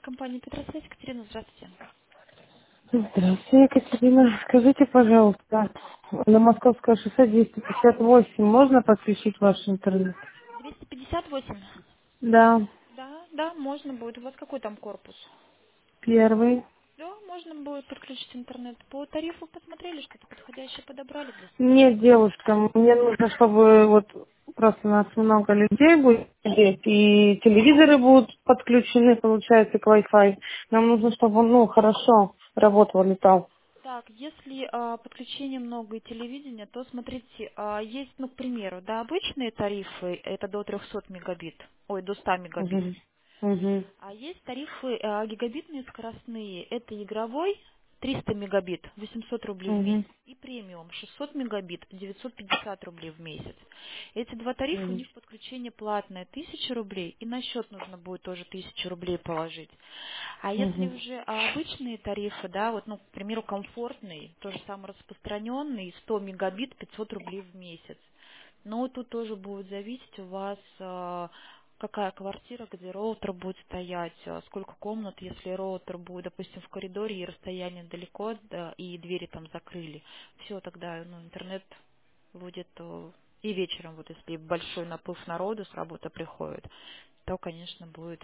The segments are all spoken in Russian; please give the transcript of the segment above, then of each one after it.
компания Петросвязь. Екатерина, здравствуйте. Здравствуйте, Екатерина. Скажите, пожалуйста, на Московское шоссе 258 можно подключить ваш интернет? 258. Да, Да, можно будет. У вас какой там корпус? первый. Да, можно будет подключить интернет. По тарифу посмотрели, что-то подходящее подобрали для себя. Нет, девушка, мне нужно, чтобы вот просто у нас много людей будет сидеть, и телевизоры будут подключены, получается, к Wi-Fi. Нам нужно, чтобы он, хорошо работал, летал. Так, если подключения много и телевидения, то смотрите, есть, к примеру, да, обычные тарифы, это до 300 мегабит, до 100 мегабит. Угу. Угу. А есть тарифы гигабитные скоростные. Это игровой 300 мегабит, 800 рублей в Угу. месяц. И премиум 600 мегабит, 950 рублей в месяц. Эти два тарифа, у них подключение платное 1000 рублей. И на счет нужно будет тоже 1000 рублей положить. А если Угу. уже обычные тарифы, да, вот, к примеру, комфортный, тоже самый распространенный, 100 мегабит, 500 рублей в месяц. Но тут тоже будет зависеть у вас, какая квартира, где роутер будет стоять, сколько комнат, если роутер будет, допустим, в коридоре и расстояние далеко, да, и двери там закрыли. Все, тогда интернет будет и вечером, вот если большой наплыв народу с работы приходит, то, конечно, будет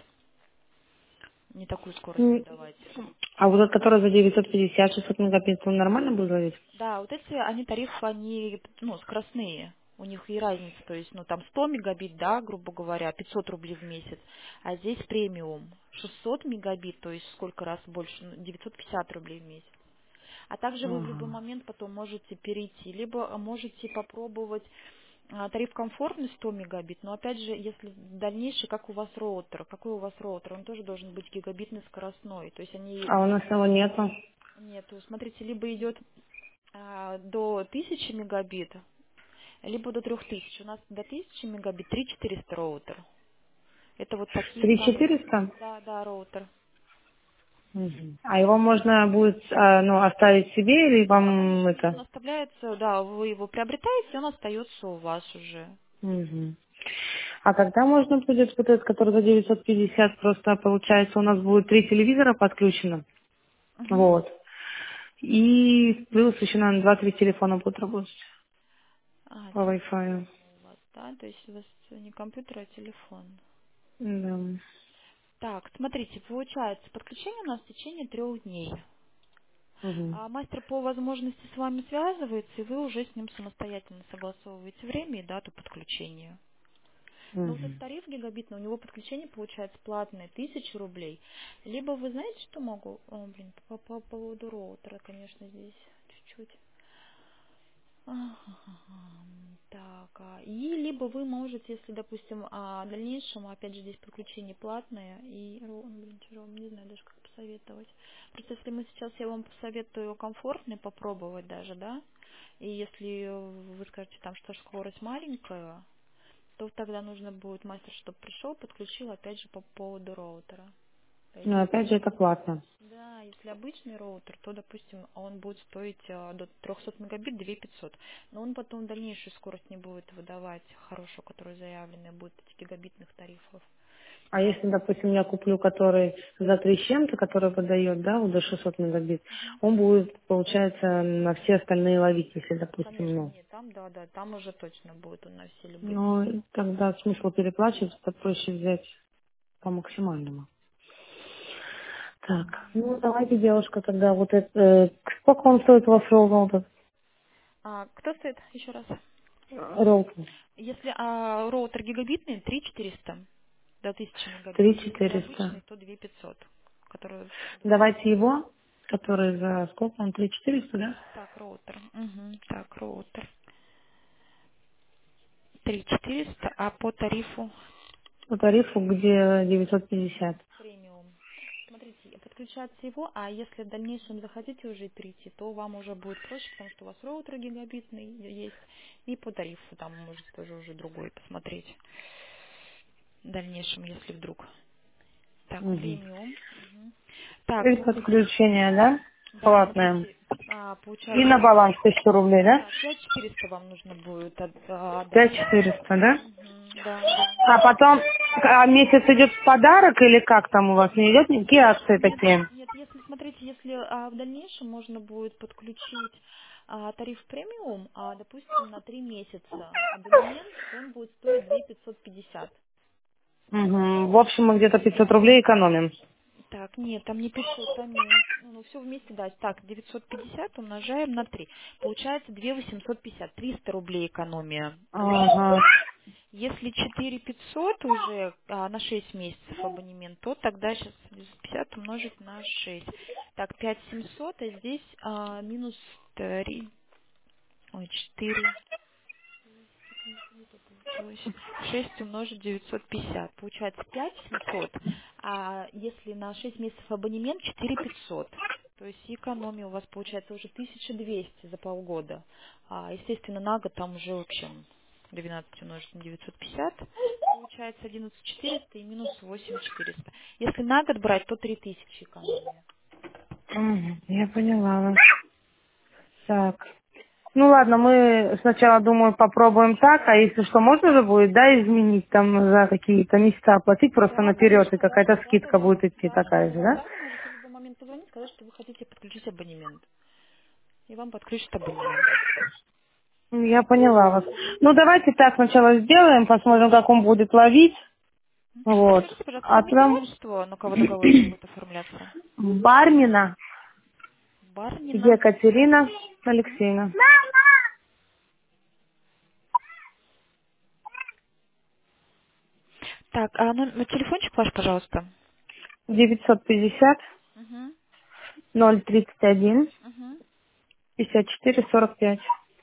не такую скорость М, выдавать. А вот этот, который за 950, 600 мегабит, он нормально будет ловить? Да, вот эти, они тарифы, они, скоростные. У них и разница, то есть, там 100 мегабит, да, грубо говоря, 500 рублей в месяц, а здесь премиум 600 мегабит, то есть сколько раз больше, 950 рублей в месяц. А также вы в любой Ага. момент потом можете перейти, либо можете попробовать тариф комфортный 100 мегабит, но опять же, если дальнейший, как у вас роутер, какой у вас роутер, он тоже должен быть гигабитный скоростной, то есть они А у нас его нету. нету. Смотрите, либо идет до 1000 мегабит, либо до 3000. У нас до 1000 мегабит 3400 роутер. Это вот такие Три самые... четыреста. Да, роутер. Мгм. А его можно будет, оставить себе или Да, вам конечно, он это? оставляется, да, вы его приобретаете, он остается у вас уже. Мгм. А когда можно будет вот этот, который за 950, просто получается у нас будет 3 телевизора подключено, Мгм. вот. И плюс еще, наверное, 2-3 телефона будут работать по Wi-Fi. Телефон у вас, да, то есть у вас не компьютер, а телефон. Да. Так, смотрите, получается, подключение у нас в течение 3 дней. Мгм. А мастер по возможности с вами связывается, и вы уже с ним самостоятельно согласовываете время и дату подключения. Но вот этот Мгм. тариф гигабитный, у него подключение получается платное, 1000 рублей. Либо вы знаете, что могу? По поводу роутера, конечно, здесь чуть-чуть. Так, и либо вы можете, если, допустим, в дальнейшем, опять же, здесь подключение платное, и, не знаю даже, как посоветовать. Просто если я вам посоветую комфортный попробовать даже, да, и если вы скажете там, что скорость маленькая, то тогда нужно будет мастер, чтобы пришел, подключил, опять же, по поводу роутера. То есть, Но опять же это платно. да, если обычный роутер, то, допустим, он будет стоить до 300 мегабит 2500. Но он потом дальнейшую скорость не будет выдавать хорошую, которая заявленная будет 5 гигабитных тарифов. А если, допустим, я куплю, который за 3 с чем-то, который выдает, да, вот до 600 мегабит, он будет, получается, на все остальные ловить, если, допустим, Конечно, нет, там, да, там уже точно будет у нас все любые. тогда смысл переплачивать, это проще взять по максимальному. Так, давайте, девушка, тогда вот это, сколько он стоит у вас роутер? Кто стоит еще раз? Роутер. Если роутер гигабитный, 3400 до 1000 мегабит. Если 3400. обычный, то 2500, который Давайте его, который за сколько он, 3400, да? так, роутер. Так, роутер. 3400, а по тарифу По тарифу, где 950. премиум. Смотрите, подключаться его, а если в дальнейшем захотите уже перейти, то вам уже будет проще, потому что у вас роутер гигабитный есть, и по тарифу там можете тоже уже другой посмотреть в дальнейшем, если вдруг. Так, Угу. премиум. Так, И смотрите. подключение, да? Да, Платное. смотрите, И Получается, на баланс 1000 рублей, да? да, 5400 вам нужно будет Пять отдать. четыреста, да? Мгм, да, да. А потом месяц идет в подарок или как там у вас? Не идет никакие акции Нет, такие? нет, если смотрите, если в дальнейшем можно будет подключить тариф премиум, допустим, на 3 месяца абонемент, он будет стоить 2550. Угу. В общем, мы где-то 500 рублей экономим. Так, нет, там не 500, там ну, все вместе, да. Так, 950 умножаем на 3. Получается 2850, 300 рублей экономия Ага. получается. Если 4500 уже на 6 месяцев абонемент, то тогда сейчас 950 умножить на 6. Так, 5700, а здесь минус 3, ой, 4. Секунду, не то получилось. 6 умножить 950. Получается 5700. А если на 6 месяцев абонемент, 4500. То есть экономия у вас получается уже 1200 за полгода. Естественно, на год там уже, в общем, 12 умножить на 950. Получается 11400 и минус 8400. Если на год брать, то 3000 экономия. Мгм. Я поняла вас. Так. Ну ладно, мы сначала, думаю, попробуем так, а если что, можно же будет, да, изменить там за какие-то месяца оплатить просто Да, наперед, и конечно, да. какая-то Да, да, скидка да. будет идти Да, такая же, да? да, можете в любой момент позвонить, сказать, что вы хотите подключить абонемент. И вам подключат абонемент. Я поняла вас. Ну давайте так сначала сделаем, посмотрим, как он будет ловить. Вот. Скажите, пожалуйста, А фамилия, там отчество, на кого договорчик будет оформляться? Бармина Барнина. Екатерина Мгм. Алексеевна. Так, телефончик ваш, пожалуйста. 950 Угу. 031 Угу. 54 45.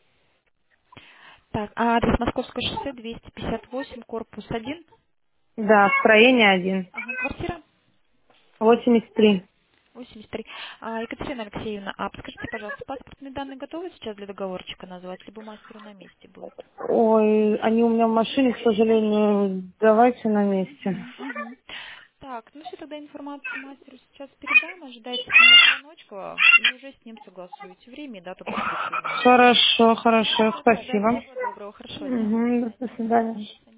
Так, адрес Московское шоссе, 258, корпус 1. Да, строение 1. Ага, квартира 83. 83. Екатерина Алексеевна, подскажите, пожалуйста, паспортные данные готовы сейчас для договорчика назвать, либо мастеру на месте будет? Ой, они у меня в машине, к сожалению. Давайте на месте. Мгм, мгм. Так, ну все, тогда информацию мастеру сейчас передам, ожидайте с него звоночка и уже с ним согласуете время и дату подключения. Хорошо, хорошо, Все, до свидания, спасибо. всего доброго, хорошего дня. До Угу, свидания. до свидания.